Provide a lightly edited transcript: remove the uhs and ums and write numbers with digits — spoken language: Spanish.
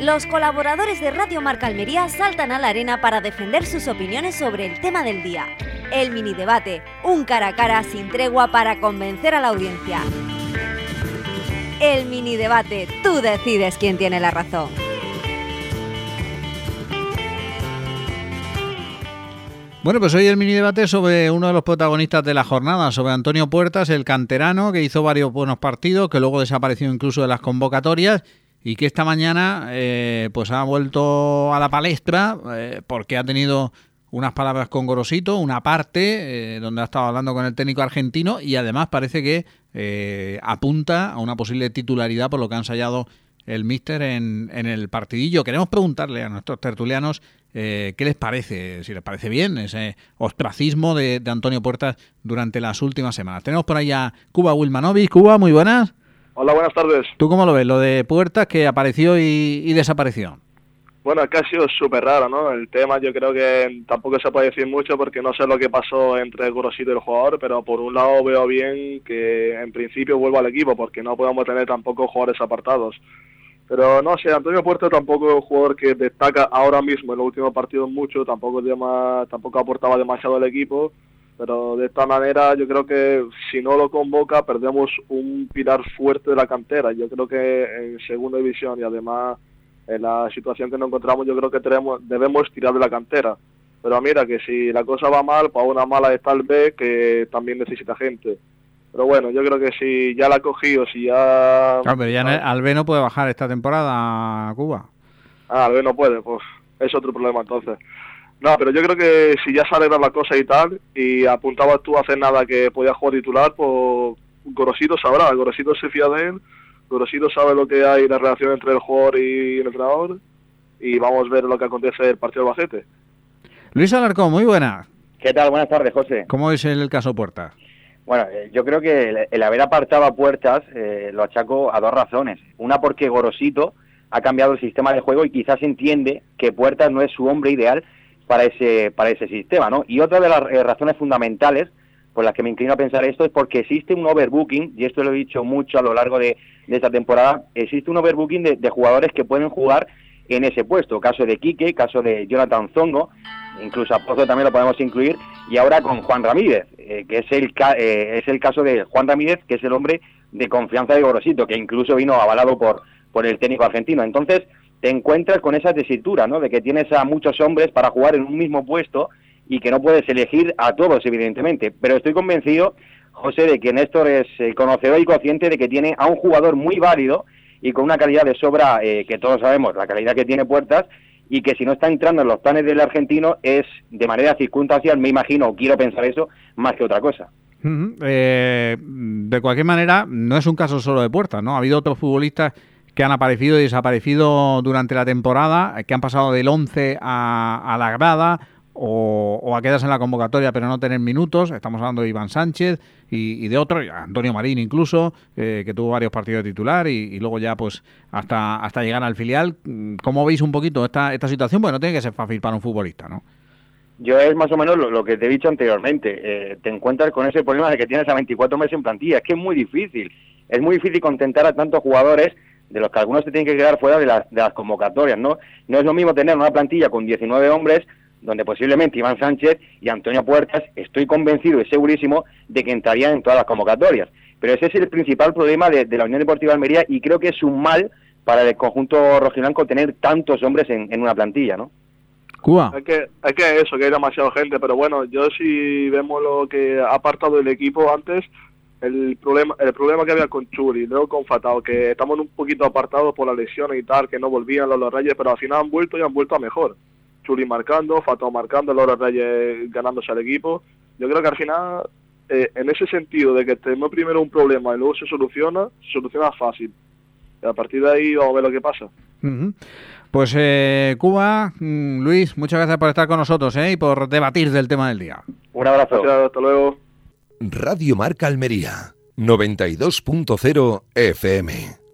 Los colaboradores de Radio Marca Almería saltan a la arena para defender sus opiniones sobre el tema del día. El mini debate, un cara a cara sin tregua para convencer a la audiencia. El mini debate, tú decides quién tiene la razón. Bueno, pues hoy el mini debate sobre uno de los protagonistas de la jornada, sobre Antonio Puertas, el canterano, que hizo varios buenos partidos, que luego desapareció incluso de las convocatorias y que esta mañana pues ha vuelto a la palestra porque ha tenido unas palabras con Gorosito, una parte donde ha estado hablando con el técnico argentino y además parece que apunta a una posible titularidad por lo que ha ensayado el míster en el partidillo. Queremos preguntarle a nuestros tertulianos qué les parece, si les parece bien ese ostracismo de Antonio Puertas durante las últimas semanas. Tenemos por ahí a Kuba Wilmanovic. Kuba, muy buenas. Hola, buenas tardes. ¿Tú cómo lo ves, lo de Puertas que apareció y desapareció? Bueno, es que ha sido súper raro, ¿no? El tema yo creo que tampoco se puede decir mucho porque no sé lo que pasó entre Gorosito y el jugador, pero por un lado veo bien que en principio vuelva al equipo porque no podemos tener tampoco jugadores apartados. Pero no sé, Antonio Puertas tampoco es un jugador que destaca ahora mismo en los últimos partidos mucho, tampoco aportaba demasiado al equipo, pero de esta manera yo creo que si no lo convoca perdemos un pilar fuerte de la cantera. Yo creo que en segunda división y además en la situación que nos encontramos yo creo que debemos tirar de la cantera. Pero mira que si la cosa va mal, para una mala está el B que también necesita gente. Pero bueno, yo creo que si ya la ha cogido, si ya... Claro, pero ya Albe no puede bajar esta temporada a Cuba. Albe no puede, pues es otro problema entonces. No, pero yo creo que si ya se arreglan las cosas y tal, y apuntabas tú hace nada que podía jugar titular, pues Gorosito sabrá, Gorosito se fía de él, Gorosito sabe lo que hay, la relación entre el jugador y el entrenador, y vamos a ver lo que acontece el partido del Albacete. Luis Alarcón, muy buena. ¿Qué tal? Buenas tardes, José. ¿Cómo es el caso Puertas? Bueno, yo creo que el haber apartado a Puertas lo achaco a dos razones. Una, porque Gorosito ha cambiado el sistema de juego y quizás entiende que Puertas no es su hombre ideal para ese sistema, ¿no? Y otra de las razones fundamentales por las que me inclino a pensar esto es porque existe un overbooking, y esto lo he dicho mucho a lo largo de esta temporada, existe un overbooking de jugadores que pueden jugar en ese puesto. Caso de Quique, caso de Jonathan Zongo, incluso a Pozo también lo podemos incluir, y ahora con Juan Ramírez, que es el caso de Juan Ramírez, que es el hombre de confianza de Gorosito, que incluso vino avalado por el técnico argentino. Entonces te encuentras con esa tesitura, ¿no?, de que tienes a muchos hombres para jugar en un mismo puesto y que no puedes elegir a todos, evidentemente. Pero estoy convencido, José, de que Néstor es conocedor y consciente de que tiene a un jugador muy válido y con una calidad de sobra, que todos sabemos, la calidad que tiene Puertas, y que si no está entrando en los planes del argentino es de manera circunstancial, me imagino, o quiero pensar eso, más que otra cosa. De cualquier manera, no es un caso solo de Puertas, ¿no? Ha habido otros futbolistas que han aparecido y desaparecido durante la temporada, que han pasado del 11 a la grada o a quedarse en la convocatoria pero no tener minutos. Estamos hablando de Iván Sánchez y de otro, Antonio Marín incluso, que tuvo varios partidos de titular y luego ya pues hasta llegar al filial. ¿Cómo veis un poquito esta situación? Bueno, no tiene que ser fácil para un futbolista, ¿no? Yo es más o menos lo que te he dicho anteriormente. Te encuentras con ese problema de que tienes a 24 meses en plantilla. Es que es muy difícil. Es muy difícil contentar a tantos jugadores, de los que algunos se tienen que quedar fuera de las convocatorias, ¿no? No es lo mismo tener una plantilla con 19 hombres, donde posiblemente Iván Sánchez y Antonio Puertas, estoy convencido y segurísimo de que entrarían en todas las convocatorias. Pero ese es el principal problema de la Unión Deportiva Almería, y creo que es un mal para el conjunto rojiblanco tener tantos hombres en una plantilla, ¿no? Cuba. Es que eso, que hay demasiada gente, pero bueno, yo si vemos lo que ha apartado el equipo antes, el problema que había con Churi, luego con Fatao, que estamos un poquito apartados por las lesiones y tal, que no volvían los Reyes, pero al final han vuelto a mejor. Churi marcando, Fatao marcando, los Reyes ganándose al equipo. Yo creo que al final, en ese sentido de que tenemos primero un problema y luego se soluciona fácil. Y a partir de ahí vamos a ver lo que pasa. Uh-huh. Pues Cuba, Luis, muchas gracias por estar con nosotros y por debatir del tema del día. Un abrazo. Gracias, hasta luego. Radio Marca Almería, 92.0 FM.